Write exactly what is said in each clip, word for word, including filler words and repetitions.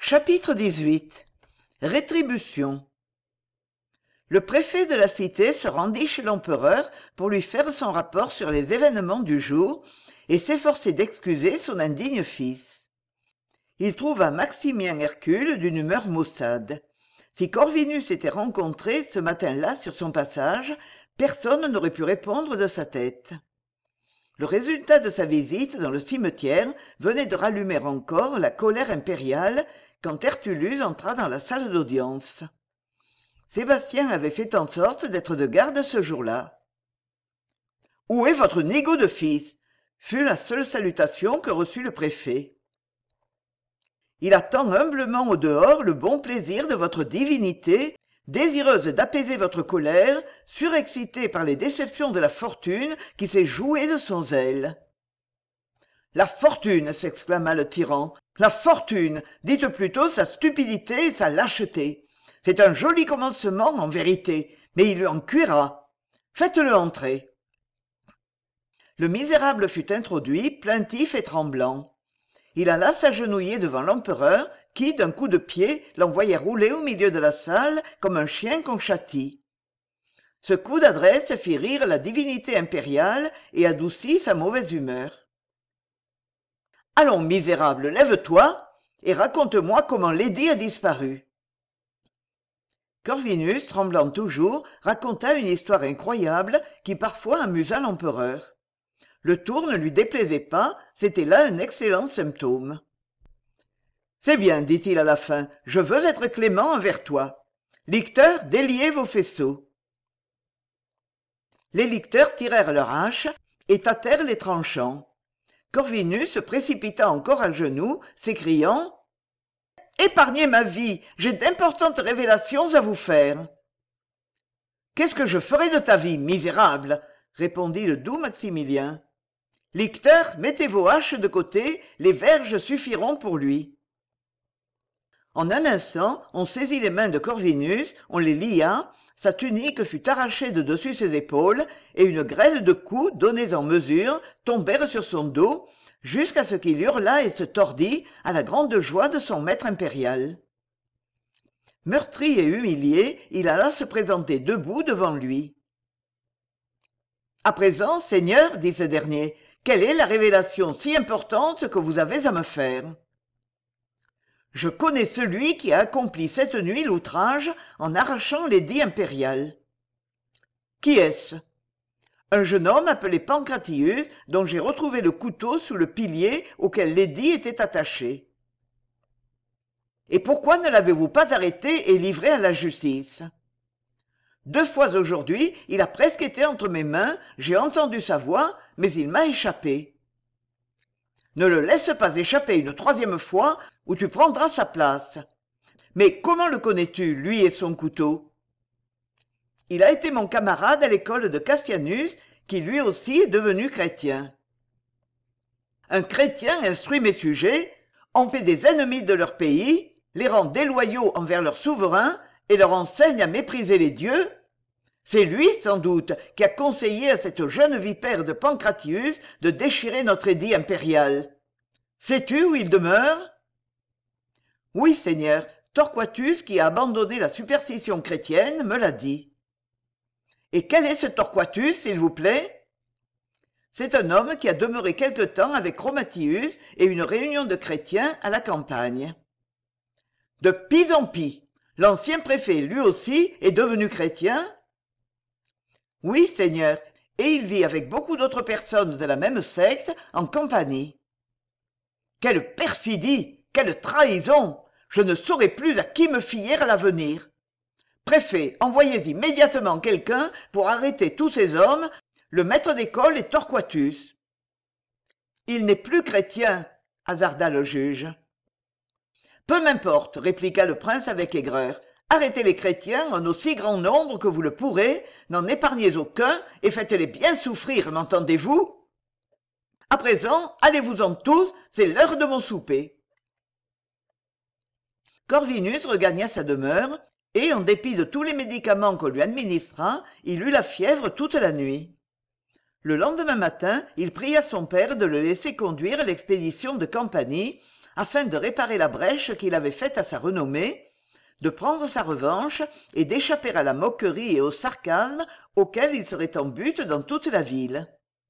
Chapitre dix-huit. Rétribution. Le préfet de la cité se rendit chez l'empereur pour lui faire son rapport sur les événements du jour et s'efforcer d'excuser son indigne fils. Il trouva Maximien Hercule d'une humeur maussade. Si Corvinus était rencontré ce matin-là sur son passage, personne n'aurait pu répondre de sa tête. Le résultat de sa visite dans le cimetière venait de rallumer encore la colère impériale quand Tertullus entra dans la salle d'audience. Sébastien avait fait en sorte d'être de garde ce jour-là. « Où est votre nigaud de fils ?» fut la seule salutation que reçut le préfet. « Il attend humblement au dehors le bon plaisir de votre divinité, désireuse d'apaiser votre colère, surexcitée par les déceptions de la fortune qui s'est jouée de son zèle. »« La fortune !» s'exclama le tyran. « La fortune ! Dites plutôt sa stupidité et sa lâcheté. C'est un joli commencement en vérité, mais il lui en cuira. Faites-le entrer. » Le misérable fut introduit, plaintif et tremblant. Il alla s'agenouiller devant l'empereur, qui, d'un coup de pied, l'envoya rouler au milieu de la salle comme un chien qu'on châtie. Ce coup d'adresse fit rire la divinité impériale et adoucit sa mauvaise humeur. « Allons, misérable, lève-toi et raconte-moi comment Lady a disparu. » Corvinus, tremblant toujours, raconta une histoire incroyable qui parfois amusa l'empereur. Le tour ne lui déplaisait pas, c'était là un excellent symptôme. « C'est bien, dit-il à la fin, je veux être clément envers toi. Licteurs, déliez vos faisceaux. » Les licteurs tirèrent leurs haches et tâtèrent les tranchants. Corvinus se précipita encore à genoux, s'écriant « Épargnez ma vie, j'ai d'importantes révélations à vous faire. »« Qu'est-ce que je ferai de ta vie, misérable ?» répondit le doux Maximilien. « Licteurs, mettez vos haches de côté, les verges suffiront pour lui. » En un instant, on saisit les mains de Corvinus, on les lia, sa tunique fut arrachée de dessus ses épaules, et une grêle de coups donnés en mesure tombèrent sur son dos, jusqu'à ce qu'il hurla et se tordit à la grande joie de son maître impérial. Meurtri et humilié, il alla se présenter debout devant lui. « À présent, Seigneur, dit ce dernier, quelle est la révélation si importante que vous avez à me faire ? » « Je connais celui qui a accompli cette nuit l'outrage en arrachant l'édit impérial. »« Qui est-ce ? » ?»« Un jeune homme appelé Pancratius, dont j'ai retrouvé le couteau sous le pilier auquel l'édit était attaché. »« Et pourquoi ne l'avez-vous pas arrêté et livré à la justice ? » Deux fois aujourd'hui, il a presque été entre mes mains, j'ai entendu sa voix, mais il m'a échappé. Ne le laisse pas échapper une troisième fois, ou tu prendras sa place. Mais comment le connais-tu, lui et son couteau ? Il a été mon camarade à l'école de Cassianus, qui lui aussi est devenu chrétien. Un chrétien instruit mes sujets, en fait des ennemis de leur pays, les rend déloyaux envers leur souverain et leur enseigne à mépriser les dieux. C'est lui, sans doute, qui a conseillé à cette jeune vipère de Pancratius de déchirer notre édit impérial. Sais-tu où il demeure ? Oui, Seigneur, Torquatus, qui a abandonné la superstition chrétienne, me l'a dit. Et quel est ce Torquatus, s'il vous plaît ? C'est un homme qui a demeuré quelque temps avec Chromatius et une réunion de chrétiens à la campagne. De pis en pis, l'ancien préfet, lui aussi, est devenu chrétien ? Oui, Seigneur, et il vit avec beaucoup d'autres personnes de la même secte en Campanie. Quelle perfidie, quelle trahison! Je ne saurais plus à qui me fier à l'avenir. Préfet, envoyez immédiatement quelqu'un pour arrêter tous ces hommes. Le maître d'école est Torquatus. Il n'est plus chrétien, hasarda le juge. Peu m'importe, répliqua le prince avec aigreur. Arrêtez les chrétiens en aussi grand nombre que vous le pourrez, n'en épargnez aucun et faites-les bien souffrir, m'entendez-vous ? À présent, allez-vous-en tous, c'est l'heure de mon souper. Corvinus regagna sa demeure, et, en dépit de tous les médicaments qu'on lui administra, il eut la fièvre toute la nuit. Le lendemain matin, il pria son père de le laisser conduire l'expédition de Campanie, afin de réparer la brèche qu'il avait faite à sa renommée, de prendre sa revanche et d'échapper à la moquerie et au sarcasme auxquels il serait en butte dans toute la ville.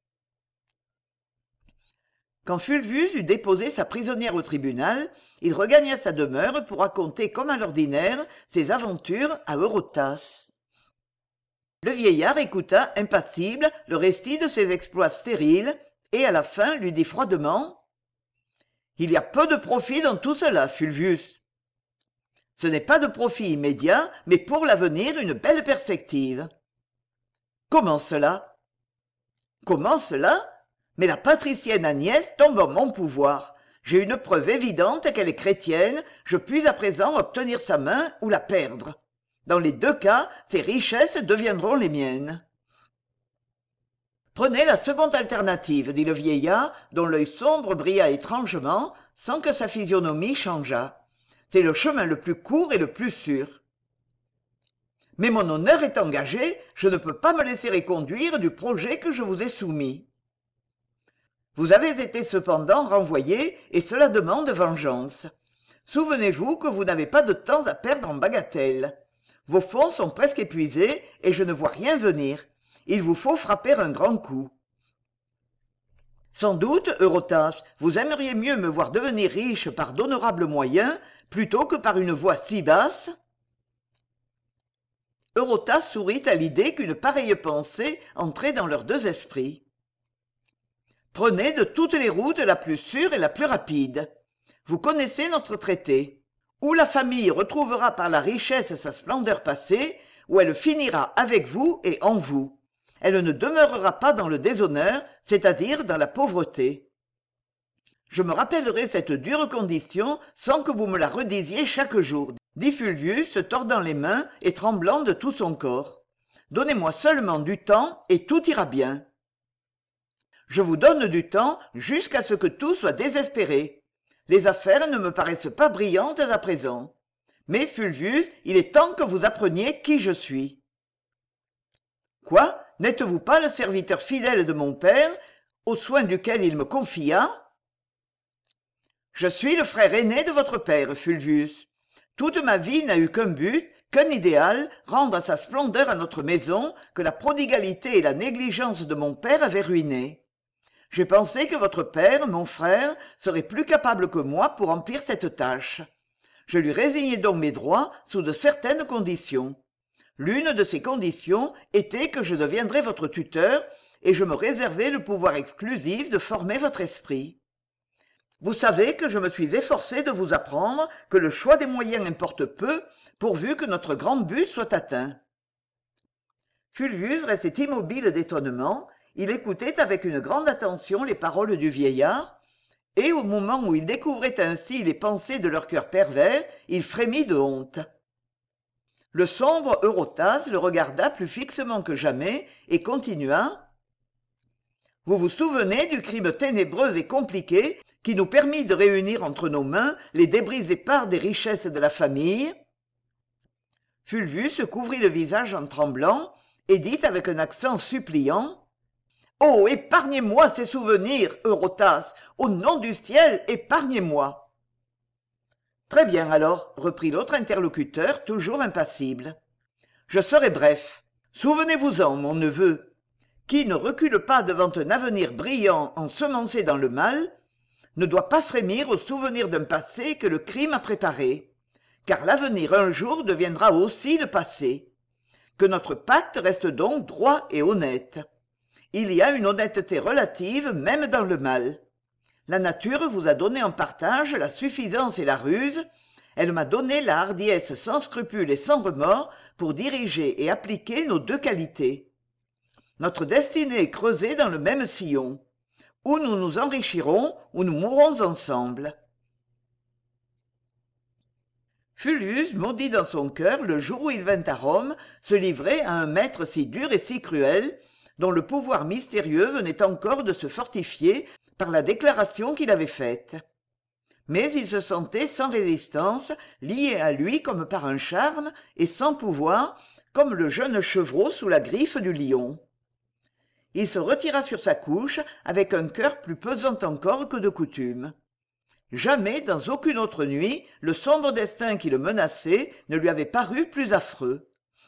Quand Fulvius eut déposé sa prisonnière au tribunal, il regagna sa demeure pour raconter comme à l'ordinaire ses aventures à Eurotas. Le vieillard écouta impassible le récit de ses exploits stériles et à la fin lui dit froidement « Il y a peu de profit dans tout cela, Fulvius. Ce n'est pas de profit immédiat, mais pour l'avenir une belle perspective. » « Comment cela ?»« Comment cela ? Mais la patricienne Agnès tombe en mon pouvoir. J'ai une preuve évidente qu'elle est chrétienne, je puis à présent obtenir sa main ou la perdre. Dans les deux cas, ses richesses deviendront les miennes. » « Prenez la seconde alternative, dit le vieillard, dont l'œil sombre brilla étrangement, sans que sa physionomie changeât. C'est le chemin le plus court et le plus sûr. Mais mon honneur est engagé, je ne peux pas me laisser reconduire du projet que je vous ai soumis. Vous avez été cependant renvoyé, et cela demande vengeance. Souvenez-vous que vous n'avez pas de temps à perdre en bagatelles. Vos fonds sont presque épuisés, et je ne vois rien venir. Il vous faut frapper un grand coup. Sans doute, Eurotas, vous aimeriez mieux me voir devenir riche par d'honorables moyens, plutôt que par une voie si basse. Eurotas sourit à l'idée qu'une pareille pensée entrait dans leurs deux esprits. Prenez de toutes les routes la plus sûre et la plus rapide. Vous connaissez notre traité. Ou la famille retrouvera par la richesse sa splendeur passée, ou elle finira avec vous et en vous. Elle ne demeurera pas dans le déshonneur, c'est-à-dire dans la pauvreté. Je me rappellerai cette dure condition sans que vous me la redisiez chaque jour, dit Fulvius, tordant les mains et tremblant de tout son corps. Donnez-moi seulement du temps et tout ira bien. Je vous donne du temps jusqu'à ce que tout soit désespéré. Les affaires ne me paraissent pas brillantes à présent. Mais, Fulvius, il est temps que vous appreniez qui je suis. Quoi? N'êtes-vous pas le serviteur fidèle de mon père, aux soins duquel il me confia? Je suis le frère aîné de votre père, Fulvius. Toute ma vie n'a eu qu'un but, qu'un idéal, rendre sa splendeur à notre maison que la prodigalité et la négligence de mon père avaient ruiné. J'ai pensé que votre père, mon frère, serait plus capable que moi pour remplir cette tâche. Je lui résignai donc mes droits sous de certaines conditions. L'une de ces conditions était que je deviendrais votre tuteur et je me réservais le pouvoir exclusif de former votre esprit. Vous savez que je me suis efforcé de vous apprendre que le choix des moyens importe peu, pourvu que notre grand but soit atteint. » Fulvius restait immobile d'étonnement, il écoutait avec une grande attention les paroles du vieillard, et au moment où il découvrait ainsi les pensées de leur cœur pervers, il frémit de honte. Le sombre Eurotas le regarda plus fixement que jamais et continua. « Vous vous souvenez du crime ténébreux et compliqué qui nous permit de réunir entre nos mains les débris épars des richesses de la famille ?» Fulvius couvrit le visage en tremblant et dit avec un accent suppliant. « Oh, épargnez-moi ces souvenirs, Eurotas, au nom du ciel, épargnez-moi !» Très bien alors, reprit l'autre interlocuteur, toujours impassible. Je serai bref. Souvenez-vous-en, mon neveu. Qui ne recule pas devant un avenir brillant ensemencé dans le mal, ne doit pas frémir au souvenir d'un passé que le crime a préparé, car l'avenir un jour deviendra aussi le passé. Que notre pacte reste donc droit et honnête. Il y a une honnêteté relative même dans le mal. La nature vous a donné en partage la suffisance et la ruse, elle m'a donné la hardiesse sans scrupule et sans remords pour diriger et appliquer nos deux qualités. Notre destinée est creusée dans le même sillon. Ou nous nous enrichirons, ou nous mourrons ensemble. Fulvius maudit dans son cœur le jour où il vint à Rome se livrer à un maître si dur et si cruel, dont le pouvoir mystérieux venait encore de se fortifier par la déclaration qu'il avait faite. Mais il se sentait sans résistance, lié à lui comme par un charme, et sans pouvoir, comme le jeune chevreau sous la griffe du lion. Il se retira sur sa couche avec un cœur plus pesant encore que de coutume. Jamais, dans aucune autre nuit, le sombre destin qui le menaçait ne lui avait paru plus affreux.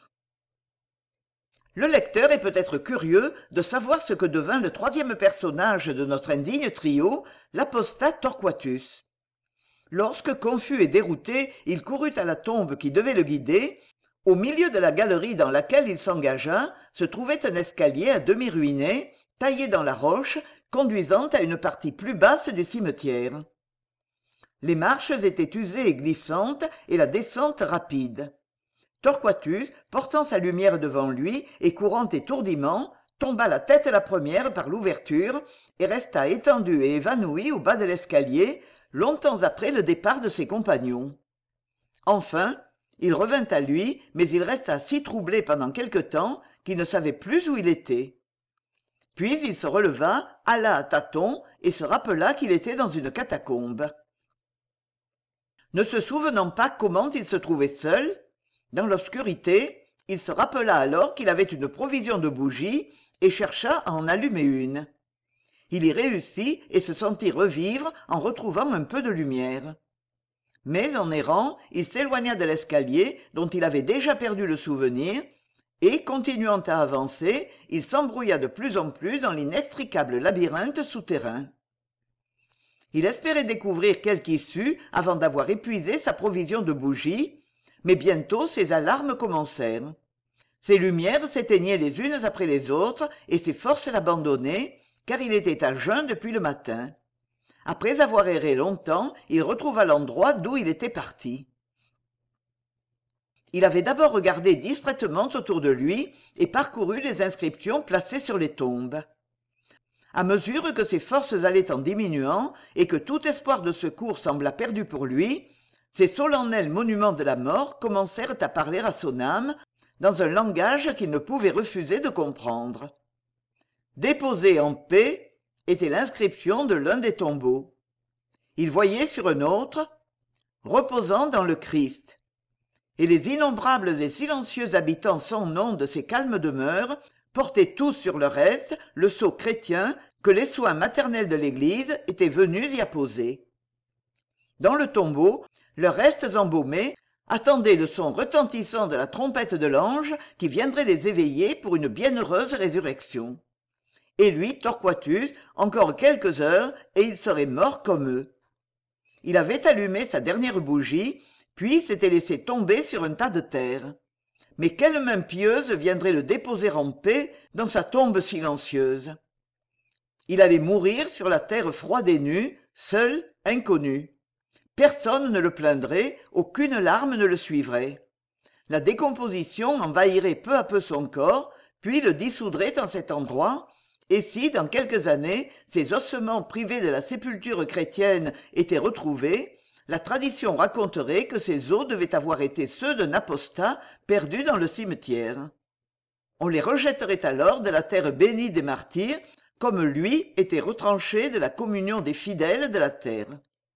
Le lecteur est peut-être curieux de savoir ce que devint le troisième personnage de notre indigne trio, l'apostat Torquatus. Lorsque, confus et dérouté, il courut à la tombe qui devait le guider, au milieu de la galerie dans laquelle il s'engagea se trouvait un escalier à demi ruiné, taillé dans la roche, conduisant à une partie plus basse du cimetière. Les marches étaient usées et glissantes et la descente rapide. Torquatus, portant sa lumière devant lui et courant étourdiment, tomba la tête la première par l'ouverture et resta étendu et évanoui au bas de l'escalier, longtemps après le départ de ses compagnons. Enfin, il revint à lui, mais il resta si troublé pendant quelque temps qu'il ne savait plus où il était. Puis il se releva, alla à tâtons et se rappela qu'il était dans une catacombe. Ne se souvenant pas comment il se trouvait seul, dans l'obscurité, il se rappela alors qu'il avait une provision de bougies et chercha à en allumer une. Il y réussit et se sentit revivre en retrouvant un peu de lumière. Mais en errant, il s'éloigna de l'escalier dont il avait déjà perdu le souvenir, et, continuant à avancer, il s'embrouilla de plus en plus dans l'inextricable labyrinthe souterrain. Il espérait découvrir quelque issue avant d'avoir épuisé sa provision de bougies, mais bientôt ses alarmes commencèrent. Ses lumières s'éteignaient les unes après les autres et ses forces l'abandonnaient, car il était à jeun depuis le matin. Après avoir erré longtemps, il retrouva l'endroit d'où il était parti. Il avait d'abord regardé distraitement autour de lui et parcouru les inscriptions placées sur les tombes. À mesure que ses forces allaient en diminuant et que tout espoir de secours sembla perdu pour lui, ces solennels monuments de la mort commencèrent à parler à son âme dans un langage qu'il ne pouvait refuser de comprendre. « Déposé en paix » était l'inscription de l'un des tombeaux. Il voyait sur un autre « Reposant dans le Christ ». Et les innombrables et silencieux habitants sans nom de ces calmes demeures portaient tous sur le reste le sceau chrétien que les soins maternels de l'Église étaient venus y apposer. Dans le tombeau, leurs restes embaumés attendaient le son retentissant de la trompette de l'ange qui viendrait les éveiller pour une bienheureuse résurrection. Et lui, Torquatus, encore quelques heures, et il serait mort comme eux. Il avait allumé sa dernière bougie, puis s'était laissé tomber sur un tas de terre. Mais quelle main pieuse viendrait le déposer en paix dans sa tombe silencieuse? Il allait mourir sur la terre froide et nue, seul, inconnu. Personne ne le plaindrait, aucune larme ne le suivrait. La décomposition envahirait peu à peu son corps, puis le dissoudrait en cet endroit, et si, dans quelques années, ses ossements privés de la sépulture chrétienne étaient retrouvés, la tradition raconterait que ces os devaient avoir été ceux d'un apostat perdu dans le cimetière. On les rejetterait alors de la terre bénie des martyrs, comme lui était retranché de la communion des fidèles de la terre.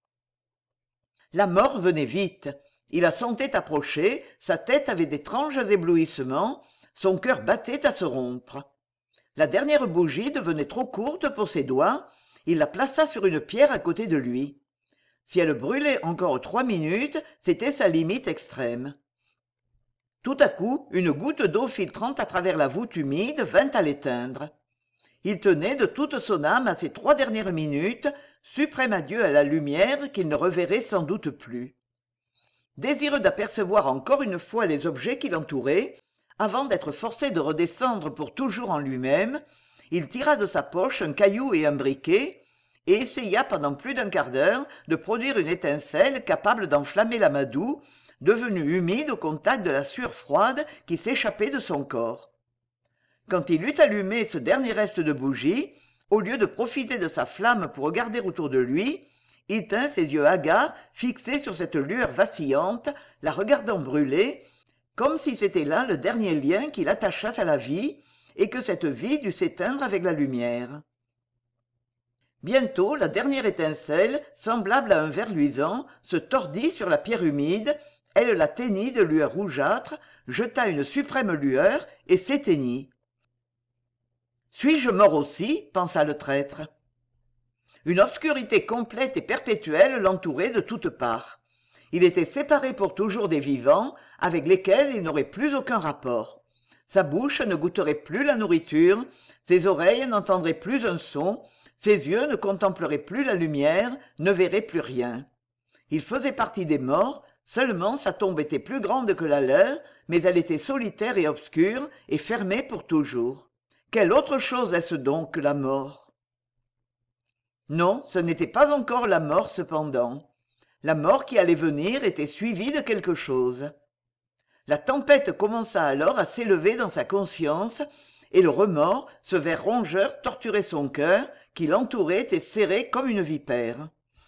La mort venait vite. Il la sentait approcher, sa tête avait d'étranges éblouissements, son cœur battait à se rompre. La dernière bougie devenait trop courte pour ses doigts, il la plaça sur une pierre à côté de lui. Si elle brûlait encore trois minutes, c'était sa limite extrême. Tout à coup, une goutte d'eau filtrant à travers la voûte humide vint à l'éteindre. Il tenait de toute son âme à ces trois dernières minutes, suprême adieu à la lumière qu'il ne reverrait sans doute plus. Désireux d'apercevoir encore une fois les objets qui l'entouraient, avant d'être forcé de redescendre pour toujours en lui-même, il tira de sa poche un caillou et un briquet, et essaya pendant plus d'un quart d'heure de produire une étincelle capable d'enflammer l'amadou, devenu humide au contact de la sueur froide qui s'échappait de son corps. Quand il eut allumé ce dernier reste de bougie, au lieu de profiter de sa flamme pour regarder autour de lui, il tint ses yeux hagards fixés sur cette lueur vacillante, la regardant brûler, comme si c'était là le dernier lien qui l'attachât à la vie, et que cette vie dût s'éteindre avec la lumière. Bientôt, la dernière étincelle, semblable à un ver luisant, se tordit sur la pierre humide, elle la teignit de lueur rougeâtre, jeta une suprême lueur et s'éteignit. « Suis-je mort aussi ?» pensa le traître. Une obscurité complète et perpétuelle l'entourait de toutes parts. Il était séparé pour toujours des vivants, avec lesquels il n'aurait plus aucun rapport. Sa bouche ne goûterait plus la nourriture, ses oreilles n'entendraient plus un son, ses yeux ne contempleraient plus la lumière, ne verraient plus rien. Il faisait partie des morts, seulement sa tombe était plus grande que la leur, mais elle était solitaire et obscure, et fermée pour toujours. Quelle autre chose est-ce donc que la mort? Non, ce n'était pas encore la mort cependant. La mort qui allait venir était suivie de quelque chose. La tempête commença alors à s'élever dans sa conscience, et le remords, ce ver rongeur, torturait son cœur, qui l'entourait et serrait comme une vipère.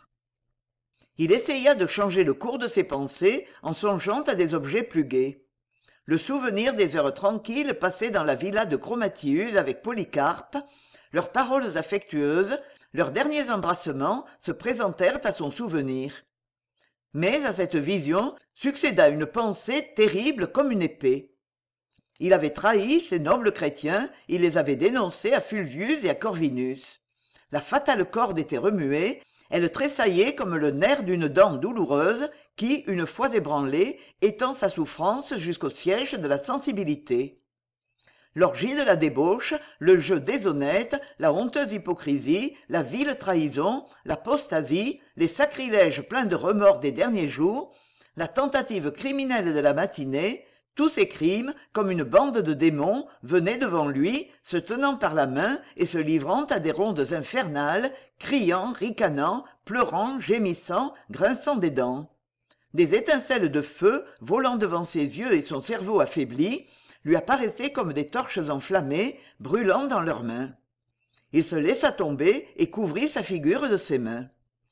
Il essaya de changer le cours de ses pensées en songeant à des objets plus gais. Le souvenir des heures tranquilles passées dans la villa de Chromatius avec Polycarpe, leurs paroles affectueuses, leurs derniers embrassements se présentèrent à son souvenir. Mais à cette vision succéda une pensée terrible comme une épée. Il avait trahi ces nobles chrétiens, il les avait dénoncés à Fulvius et à Corvinus. La fatale corde était remuée, elle tressaillait comme le nerf d'une dent douloureuse qui, une fois ébranlée, étend sa souffrance jusqu'au siège de la sensibilité. L'orgie de la débauche, le jeu déshonnête, la honteuse hypocrisie, la vile trahison, l'apostasie, les sacrilèges pleins de remords des derniers jours, la tentative criminelle de la matinée, tous ces crimes, comme une bande de démons, venaient devant lui, se tenant par la main et se livrant à des rondes infernales, criant, ricanant, pleurant, gémissant, grinçant des dents. Des étincelles de feu, volant devant ses yeux et son cerveau affaibli, lui apparaissaient comme des torches enflammées, brûlant dans leurs mains. Il se laissa tomber et couvrit sa figure de ses mains.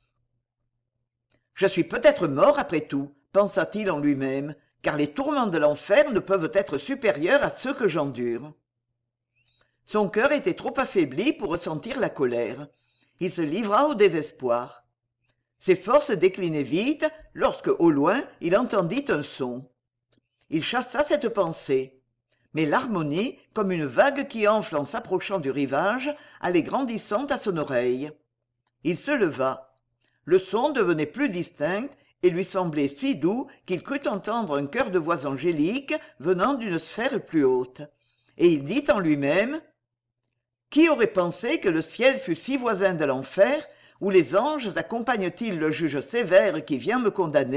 « Je suis peut-être mort après tout, pensa-t-il en lui-même, car les tourments de l'enfer ne peuvent être supérieurs à ceux que j'endure. » Son cœur était trop affaibli pour ressentir la colère. Il se livra au désespoir. Ses forces déclinaient vite lorsque, au loin, il entendit un son. Il chassa cette pensée. Mais l'harmonie, comme une vague qui enfle en s'approchant du rivage, allait grandissant à son oreille. Il se leva. Le son devenait plus distinct et lui semblait si doux qu'il crut entendre un chœur de voix angéliques venant d'une sphère plus haute. Et il dit en lui-même « Qui aurait pensé que le ciel fût si voisin de l'enfer, où les anges accompagnent-ils le juge sévère qui vient me condamner ?»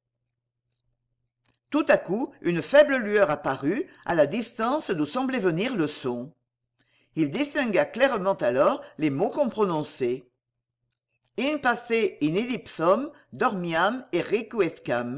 Tout à coup, une faible lueur apparut, à la distance d'où semblait venir le son. Il distingua clairement alors les mots qu'on prononçait. « In pace in ellipsum dormiam et requiescam. »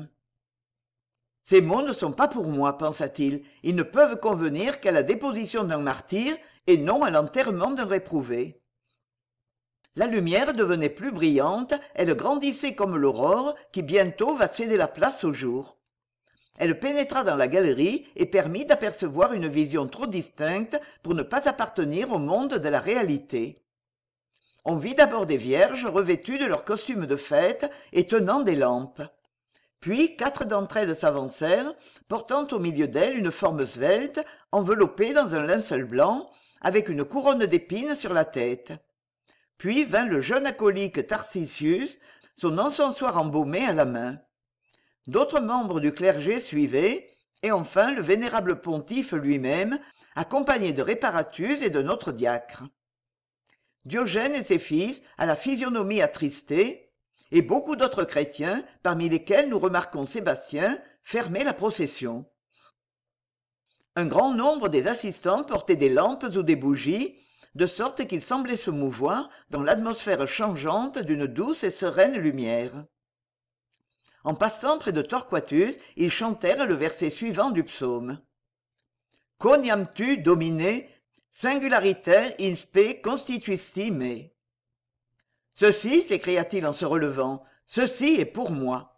Ces mots ne sont pas pour moi, pensa-t-il. Ils ne peuvent convenir qu'à la déposition d'un martyr et non à l'enterrement d'un réprouvé. La lumière devenait plus brillante, elle grandissait comme l'aurore qui bientôt va céder la place au jour. Elle pénétra dans la galerie et permit d'apercevoir une vision trop distincte pour ne pas appartenir au monde de la réalité. On vit d'abord des vierges revêtues de leurs costumes de fête et tenant des lampes. Puis quatre d'entre elles s'avancèrent, portant au milieu d'elles une forme svelte, enveloppée dans un linceul blanc, avec une couronne d'épines sur la tête. Puis vint le jeune acolyte Tarcisius, son encensoir embaumé à la main. D'autres membres du clergé suivaient, et enfin le vénérable pontife lui-même, accompagné de Réparatus et de notre diacre. Diogène et ses fils, à la physionomie attristée, et beaucoup d'autres chrétiens, parmi lesquels nous remarquons Sébastien, fermaient la procession. Un grand nombre des assistants portaient des lampes ou des bougies, de sorte qu'ils semblaient se mouvoir dans l'atmosphère changeante d'une douce et sereine lumière. En passant près de Torquatus, ils chantèrent le verset suivant du psaume. « Quoniam tu, Domine, singulariter in spe constituisti me. » Ceci, s'écria-t-il en se relevant, ceci est pour moi.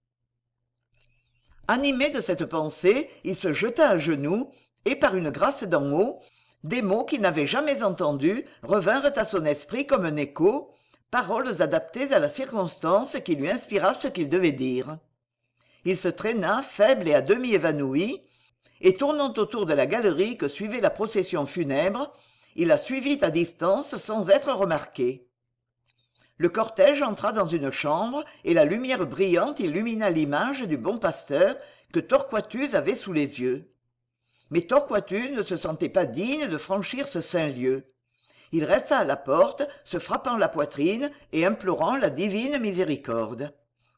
Animé de cette pensée, il se jeta à genoux, et par une grâce d'en haut, des mots qu'il n'avait jamais entendus revinrent à son esprit comme un écho, paroles adaptées à la circonstance qui lui inspira ce qu'il devait dire. Il se traîna, faible et à demi évanoui, et tournant autour de la galerie que suivait la procession funèbre, il la suivit à distance sans être remarqué. Le cortège entra dans une chambre, et la lumière brillante illumina l'image du bon pasteur que Torquatus avait sous les yeux. Mais Torquatus ne se sentait pas digne de franchir ce saint lieu. Il resta à la porte, se frappant la poitrine et implorant la divine miséricorde.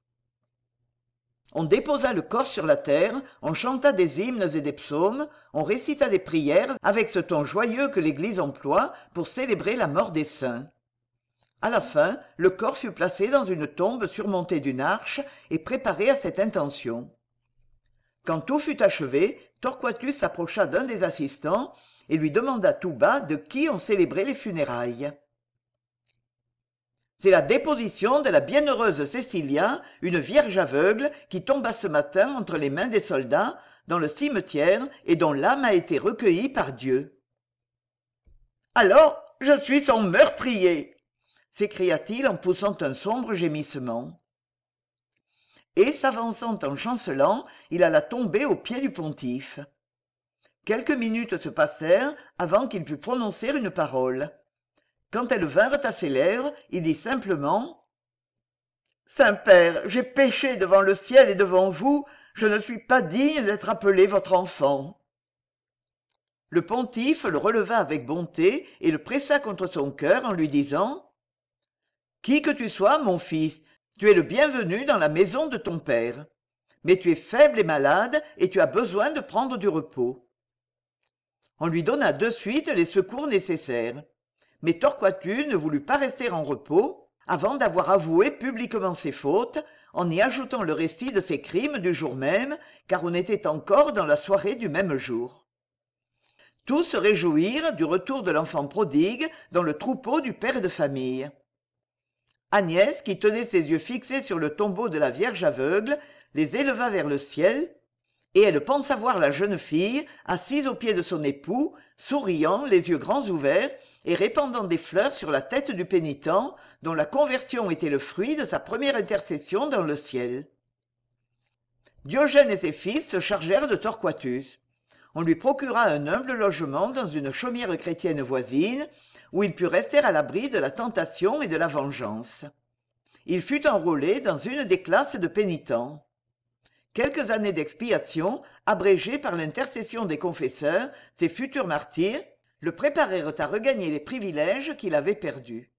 On déposa le corps sur la terre, on chanta des hymnes et des psaumes, on récita des prières avec ce ton joyeux que l'Église emploie pour célébrer la mort des saints. À la fin, le corps fut placé dans une tombe surmontée d'une arche et préparé à cette intention. Quand tout fut achevé, Torquatus s'approcha d'un des assistants et lui demanda tout bas de qui on célébrait les funérailles. « C'est la déposition de la bienheureuse Cécilia, une vierge aveugle, qui tomba ce matin entre les mains des soldats, dans le cimetière, et dont l'âme a été recueillie par Dieu. »« Alors, je suis son meurtrier !» s'écria-t-il en poussant un sombre gémissement. Et, s'avançant en chancelant, il alla tomber aux pieds du pontife. Quelques minutes se passèrent avant qu'il pût prononcer une parole. Quand elles vinrent à ses lèvres, il dit simplement « Saint-Père, j'ai péché devant le ciel et devant vous, je ne suis pas digne d'être appelé votre enfant. » Le pontife le releva avec bonté et le pressa contre son cœur en lui disant « Qui que tu sois, mon fils, tu es le bienvenu dans la maison de ton père. Mais tu es faible et malade et tu as besoin de prendre du repos. » On lui donna de suite les secours nécessaires. Mais Torquatus ne voulut pas rester en repos avant d'avoir avoué publiquement ses fautes, en y ajoutant le récit de ses crimes du jour même, car on était encore dans la soirée du même jour. Tous se réjouirent du retour de l'enfant prodigue dans le troupeau du père de famille. Agnès, qui tenait ses yeux fixés sur le tombeau de la Vierge aveugle, les éleva vers le ciel, et elle pensa voir la jeune fille, assise aux pieds de son époux, souriant, les yeux grands ouverts, et répandant des fleurs sur la tête du pénitent, dont la conversion était le fruit de sa première intercession dans le ciel. Diogène et ses fils se chargèrent de Torquatus. On lui procura un humble logement dans une chaumière chrétienne voisine, où il put rester à l'abri de la tentation et de la vengeance. Il fut enrôlé dans une des classes de pénitents. Quelques années d'expiation, abrégées par l'intercession des confesseurs, ces futurs martyrs, le préparèrent à regagner les privilèges qu'il avait perdus.